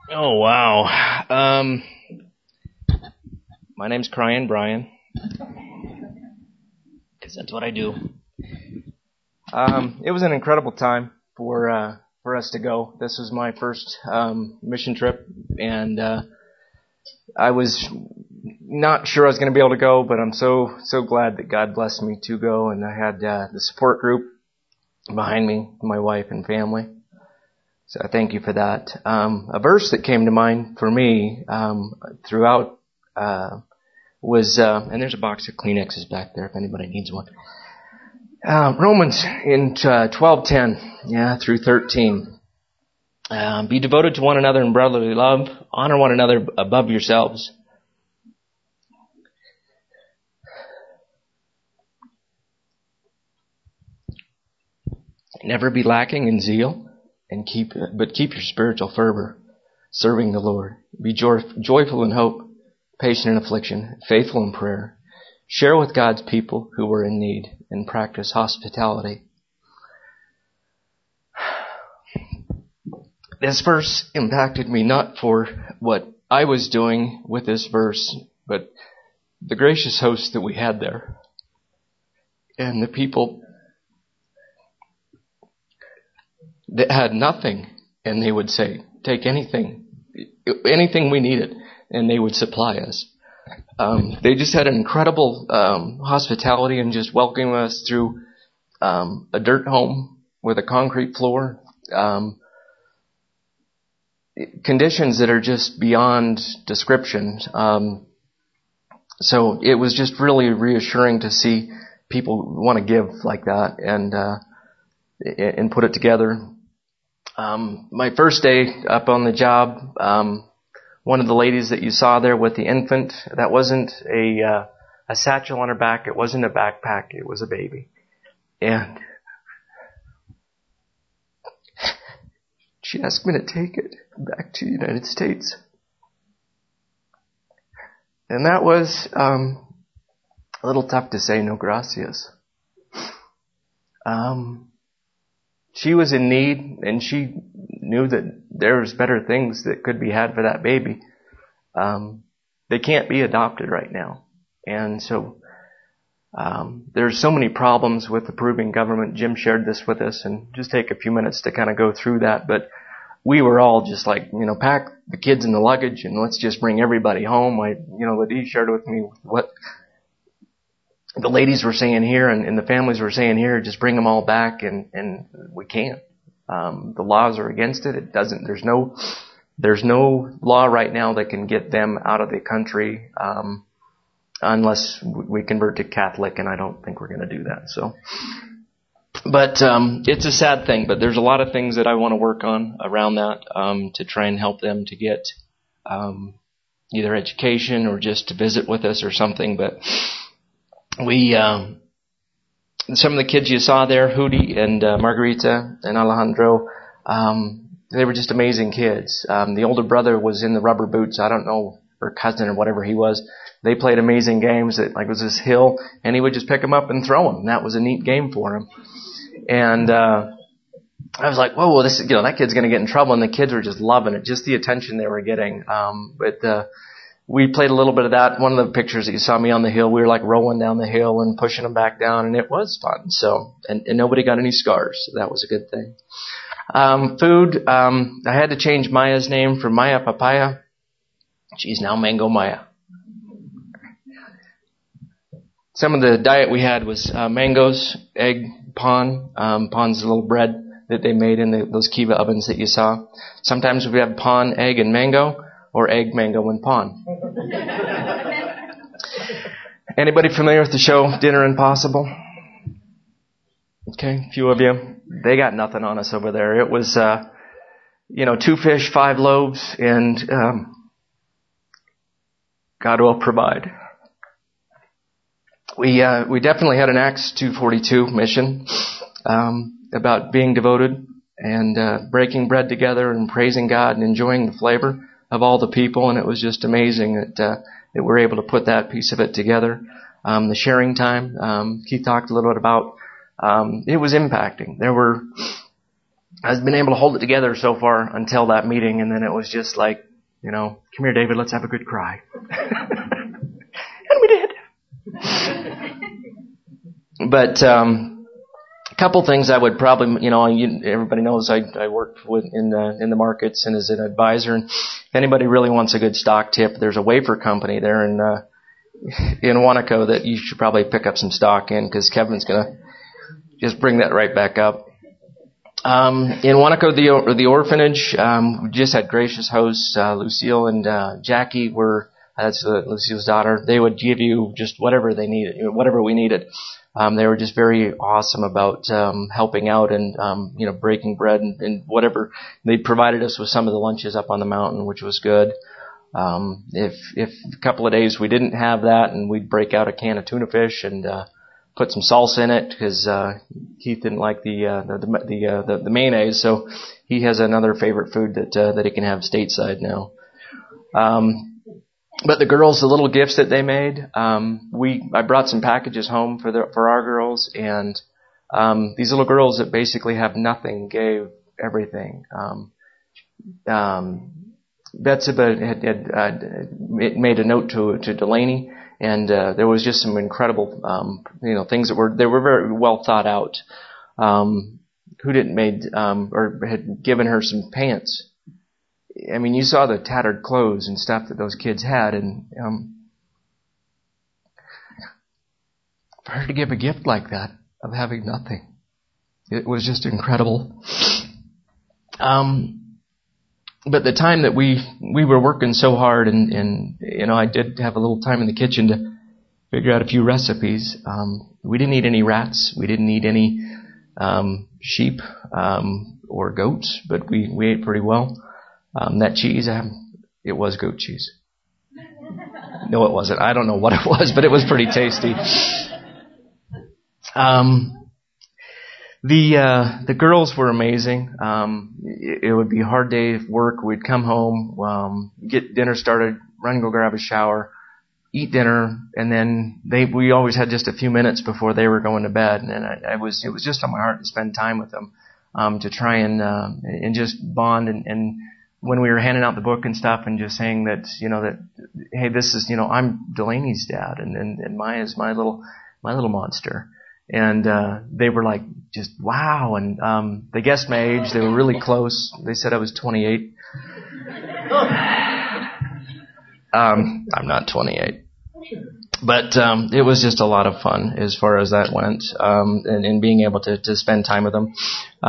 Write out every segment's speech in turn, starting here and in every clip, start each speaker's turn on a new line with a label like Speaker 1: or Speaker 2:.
Speaker 1: Oh, wow. My name's Crying Brian, because that's what I do. It was an incredible time for us to go. This was my first mission trip, and I was not sure I was going to be able to go, but I'm so glad that God blessed me to go, and I had the support group behind me, my wife and family. So I thank you for that. A verse that came to mind for me throughout was, and there's a box of Kleenexes back there if anybody needs one. Romans in 12:10, through 13. Be devoted to one another in brotherly love. Honor one another above yourselves. Never be lacking in zeal, but keep your spiritual fervor, serving the Lord. Be joyful in hope, patient in affliction, faithful in prayer. Share with God's people who are in need, and practice hospitality. This verse impacted me not for what I was doing with this verse, but the gracious host that we had there. And the people that had nothing, and they would say, take anything we needed, and they would supply us. They just had an incredible hospitality and just welcoming us through a dirt home with a concrete floor. Conditions that are just beyond description. So it was just really reassuring to see people want to give like that and put it together. My first day up on the job, one of the ladies that you saw there with the infant, that wasn't a satchel on her back. It wasn't a backpack. It was a baby. And she asked me to take it back to the United States. And that was a little tough to say no gracias. She was in need, and she knew that there was better things that could be had for that baby. They can't be adopted right now. And so there's so many problems with approving government. Jim shared this with us, and just take a few minutes to kind of go through that. But we were all just like, pack the kids in the luggage and let's just bring everybody home. Ladie shared with me what the ladies were saying here and the families were saying here, just bring them all back, and we can't. The laws are against it. There's no law right now that can get them out of the country, unless we convert to Catholic, and I don't think we're going to do that. So, but it's a sad thing, but there's a lot of things that I want to work on around that, to try and help them to get, either education or just to visit with us or something. But we, some of the kids you saw there, Hootie and Margarita and Alejandro, they were just amazing kids. The older brother was in the rubber boots. I don't know, or cousin or whatever he was. They played amazing games. It was this hill, and he would just pick them up and throw them. That was a neat game for him. And I was like, whoa, this is, that kid's going to get in trouble. And the kids were just loving it, just the attention they were getting. But we played a little bit of that. One of the pictures that you saw me on the hill, we were like rolling down the hill and pushing them back down, and it was fun. So, and nobody got any scars. So that was a good thing. Food, I had to change Maya's name from Maya Papaya. She's now Mango Maya. Some of the diet we had was mangoes, egg, pan. Pan's a little bread that they made in those Kiva ovens that you saw. Sometimes we have pan, egg, and mango, or egg, mango, and pan. Anybody familiar with the show Dinner Impossible? Okay, a few of you. They got nothing on us over there. It was, 2 fish, 5 loaves, and God will provide. We definitely had an Acts 2:42 mission, about being devoted and breaking bread together and praising God and enjoying the flavor of all the people. And it was just amazing that we're able to put that piece of it together. The sharing time, Keith talked a little bit about, it was impacting. There were I've been able to hold it together so far until that meeting, and then it was just like, come here, David, let's have a good cry. And we did. But a couple things I would probably, everybody knows I worked in the markets and as an advisor. And if anybody really wants a good stock tip, there's a wafer company there in Wanaco that you should probably pick up some stock in, because Kevin's gonna just bring that right back up. In Wanaco, the orphanage, we just had gracious hosts. Lucille and Jackie that's Lucille's daughter. They would give you just whatever they needed, whatever we needed. They were just very awesome about helping out and breaking bread and whatever. They provided us with some of the lunches up on the mountain, which was good. If a couple of days we didn't have that, and we'd break out a can of tuna fish and put some salsa in it, because Keith didn't like the mayonnaise, so he has another favorite food that he can have stateside now. But the girls, the little gifts that they made, I brought some packages home for our girls, and these little girls that basically have nothing gave everything. Betsabe had made a note to Delaney, and there was just some incredible things that were very well thought out. Who had given her some pants. I mean, you saw the tattered clothes and stuff that those kids had, and for her to give a gift like that of having nothing, it was just incredible. But the time that we were working so hard, and I did have a little time in the kitchen to figure out a few recipes. We didn't eat any rats. We didn't eat any sheep or goats, but we ate pretty well. That cheese, it was goat cheese. No, it wasn't. I don't know what it was, but it was pretty tasty. The girls were amazing. It would be a hard day of work. We'd come home, get dinner started, run, go grab a shower, eat dinner, and then we always had just a few minutes before they were going to bed. And it was just on my heart to spend time with them, to try and just bond. And when we were handing out the book and stuff, and just saying that, hey, this is, I'm Delaney's dad, and Maya is my little monster. And they were like, just wow. And they guessed my age. They were really close. They said I was 28. I'm not 28. But it was just a lot of fun as far as that went, and being able to spend time with them.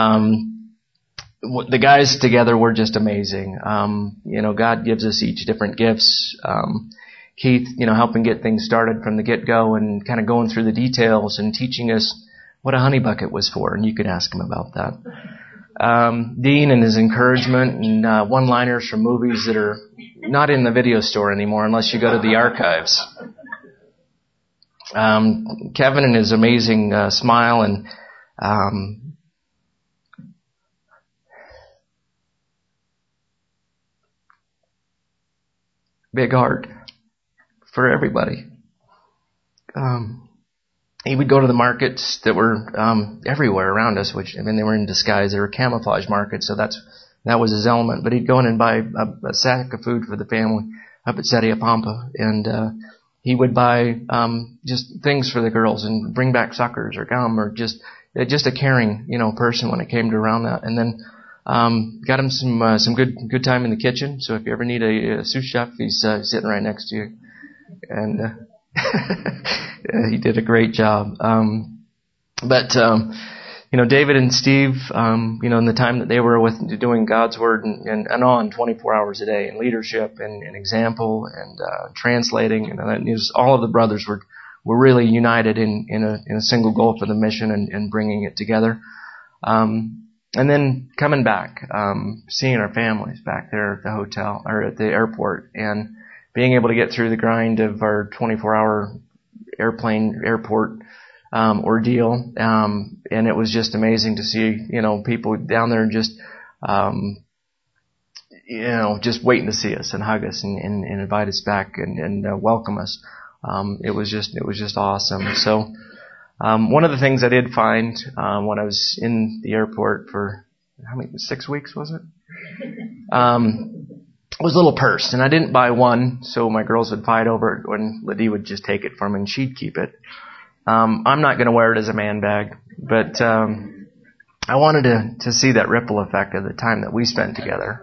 Speaker 1: The guys together were just amazing. God gives us each different gifts. Keith, helping get things started from the get-go and kind of going through the details and teaching us what a honey bucket was for, and you could ask him about that. Dean and his encouragement and one-liners from movies that are not in the video store anymore unless you go to the archives. Kevin and his amazing smile and big heart for everybody. He would go to the markets that were everywhere around us, which, they were in disguise. They were camouflage markets, so that was his element. But he'd go in and buy a sack of food for the family up at Setiapampa, and he would buy just things for the girls and bring back suckers or gum, or just a caring, person when it came to around that. And then got him some good time in the kitchen. So if you ever need a sous chef, he's sitting right next to you, and he did a great job. But David and Steve, in the time that they were doing God's Word and on 24 hours a day, and leadership and example and translating, and all of the brothers were really united in a single goal for the mission and bringing it together. And then coming back, seeing our families back there at the hotel or at the airport, and being able to get through the grind of our 24-hour airport ordeal, and it was just amazing to see, people down there just, just waiting to see us and hug us and invite us back and welcome us. It was just awesome. So, one of the things I did find when I was in the airport for 6 weeks was it? It was a little purse, and I didn't buy one, so my girls would fight over it when Lydia would just take it from me and she'd keep it. I'm not going to wear it as a man bag, but I wanted to see that ripple effect of the time that we spent together,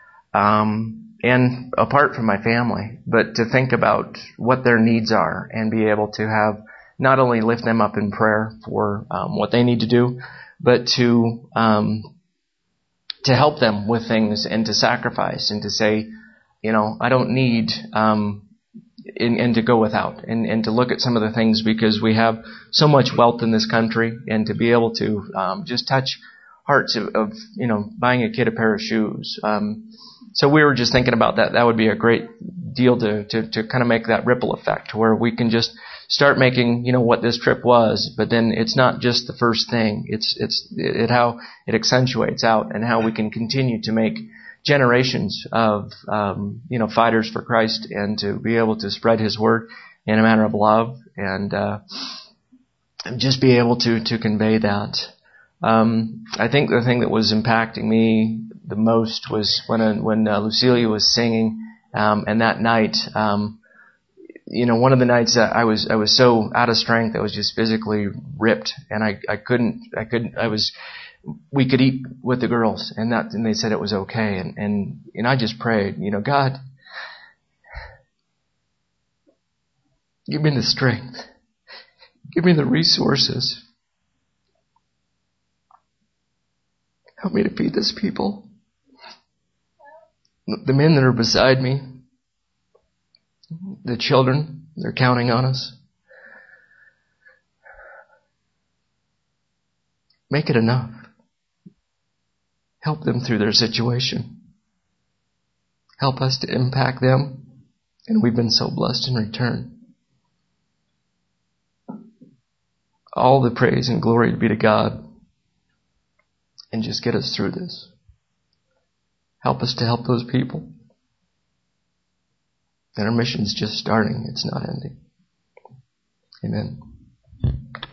Speaker 1: and apart from my family, but to think about what their needs are and be able to have not only lift them up in prayer for what they need to do, but to help them with things and to sacrifice and to say, I don't need, and to go without and to look at some of the things, because we have so much wealth in this country, and to be able to just touch hearts of buying a kid a pair of shoes. So we were just thinking about that. That would be a great deal to kind of make that ripple effect where we can just start making, what this trip was, but then it's not just the first thing. It's how it accentuates out and how we can continue to make generations of, fighters for Christ, and to be able to spread His word in a manner of love and just be able to convey that. I think the thing that was impacting me the most was when Lucilia was singing, and that night, one of the nights that I was so out of strength, I was just physically ripped, and we could eat with the girls, and they said it was okay, and I just prayed, God, give me the strength, give me the resources, help me to feed this people, the men that are beside me, the children, they're counting on us. Make it enough. Help them through their situation. Help us to impact them, and we've been so blessed in return. All the praise and glory be to God, and just get us through this. Help us to help those people. And our mission's just starting. It's not ending. Amen.